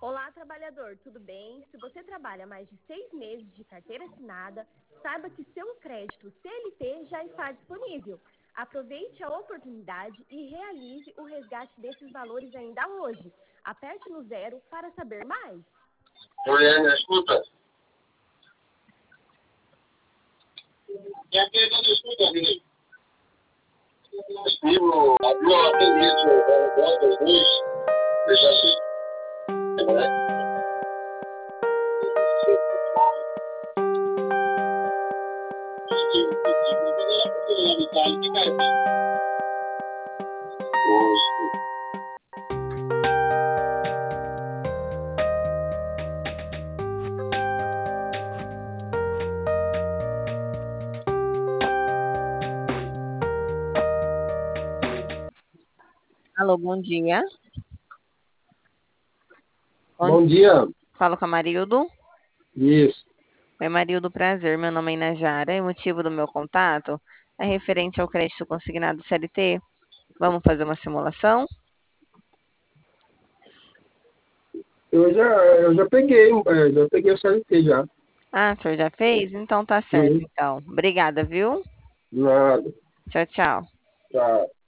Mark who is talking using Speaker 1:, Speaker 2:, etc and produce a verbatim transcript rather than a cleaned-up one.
Speaker 1: Olá, trabalhador, tudo bem? Se você trabalha mais de seis meses de carteira assinada, saiba que seu crédito C L T já está disponível. Aproveite a oportunidade e realize o resgate desses valores ainda hoje. Aperte no zero para saber mais.
Speaker 2: Juliana, escuta. Já que não escuta, menino. Escrevo, abriu a atendente, os dois, deixa assim. É,
Speaker 3: Alô, bom dia. Bom,
Speaker 2: Bom dia.
Speaker 3: Falo com a Marildo.
Speaker 2: Isso.
Speaker 3: Oi, Marildo, prazer. Meu nome é Inajara e o motivo do meu contato é referente ao crédito consignado C L T. Vamos fazer uma simulação?
Speaker 2: Eu já, eu já peguei, é, já peguei o C L T já.
Speaker 3: Ah, o senhor já fez? Então tá certo,
Speaker 2: Uhum.
Speaker 3: então. Obrigada, viu?
Speaker 2: Nada.
Speaker 3: Tchau, tchau.
Speaker 2: Tá.